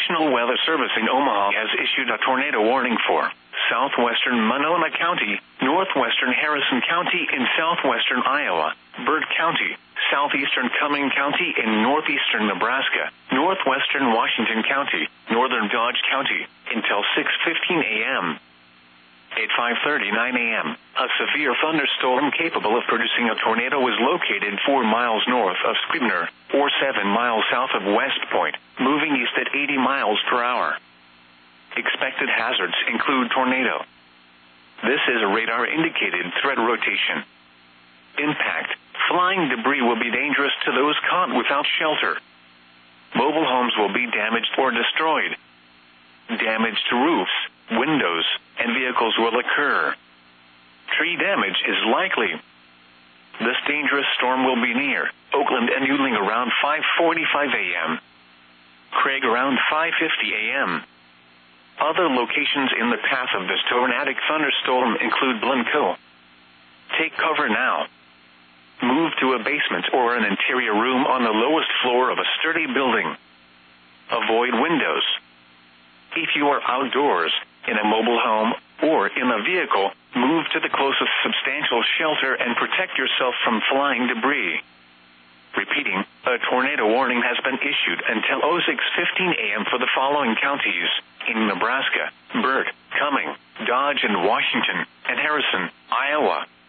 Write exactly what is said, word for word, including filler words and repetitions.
National Weather Service in Omaha has issued a tornado warning for southwestern Monona County, northwestern Harrison County in southwestern Iowa, Byrd County, southeastern Cumming County in northeastern Nebraska, northwestern Washington County, northern Dodge County, until six fifteen a.m. At five thirty-nine a.m., a severe thunderstorm capable of producing a tornado was located four miles north of Scribner, or seven miles south of West Point, moving east at eighty miles per hour. Expected hazards include tornado. This is a radar-indicated threat rotation. Impact: flying debris will be dangerous to those caught without shelter. Mobile homes will be damaged or destroyed. Damage to roofs, windows, and vehicles will occur. Tree damage is likely. This dangerous storm will be near Oakland and Yuengling around five forty-five a.m. Craig around five fifty a.m. Other locations in the path of this tornadic thunderstorm include Blencoe. Take cover now. Move to a basement or an interior room on the lowest floor of a sturdy building. Avoid windows. If you are outdoors, in a mobile home, or in a vehicle, move to the closest substantial shelter and protect yourself from flying debris. Repeating, a tornado warning has been issued until oh six fifteen a.m. for the following counties in Nebraska: Byrd, Cumming, Dodge and Washington, and Harrison, Iowa.